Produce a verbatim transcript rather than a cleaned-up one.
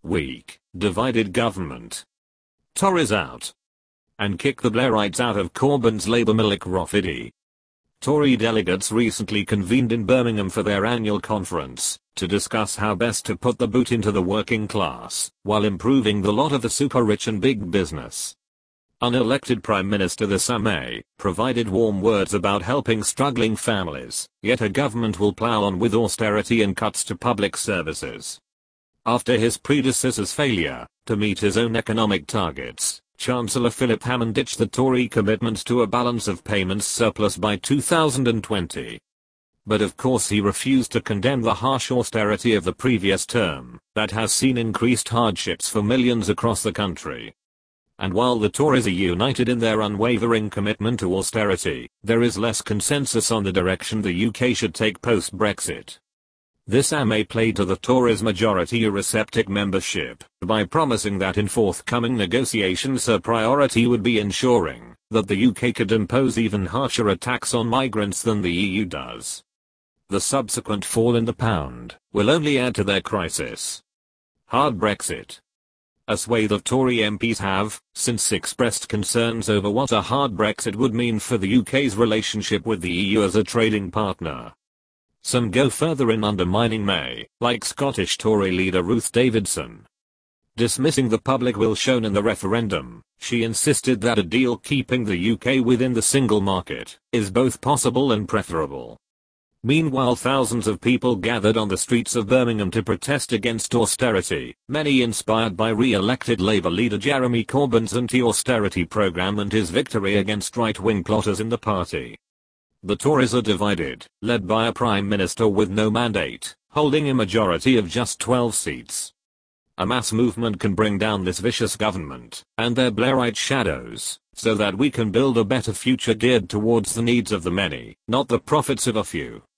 weak, divided government. Tories out. And kick the Blairites out of Corbyn's Labour Malik Rafidi. Tory delegates recently convened in Birmingham for their annual conference to discuss how best to put the boot into the working class while improving the lot of the super rich and big business. Unelected Prime Minister Theresa May provided warm words about helping struggling families, yet her government will plough on with austerity and cuts to public services. After his predecessor's failure to meet his own economic targets, Chancellor Philip Hammond ditched the Tory commitment to a balance of payments surplus by two thousand twenty. But of course he refused to condemn the harsh austerity of the previous term that has seen increased hardships for millions across the country. And while the Tories are united in their unwavering commitment to austerity, there is less consensus on the direction the U K should take post-Brexit. This may play to the Tories' majority Eurosceptic membership by promising that in forthcoming negotiations her priority would be ensuring that the U K could impose even harsher attacks on migrants than the E U does. The subsequent fall in the pound will only add to their crisis. Hard Brexit. A swathe of Tory M Ps have since expressed concerns over what a hard Brexit would mean for the U K's relationship with the E U as a trading partner. Some go further in undermining May, like Scottish Tory leader Ruth Davidson. Dismissing the public will shown in the referendum, she insisted that a deal keeping the U K within the single market is both possible and preferable. Meanwhile, thousands of people gathered on the streets of Birmingham to protest against austerity, many inspired by re-elected Labour leader Jeremy Corbyn's anti-austerity programme and his victory against right-wing plotters in the party. The Tories are divided, led by a Prime Minister with no mandate, holding a majority of just twelve seats. A mass movement can bring down this vicious government and their Blairite shadows, so that we can build a better future geared towards the needs of the many, not the profits of a few.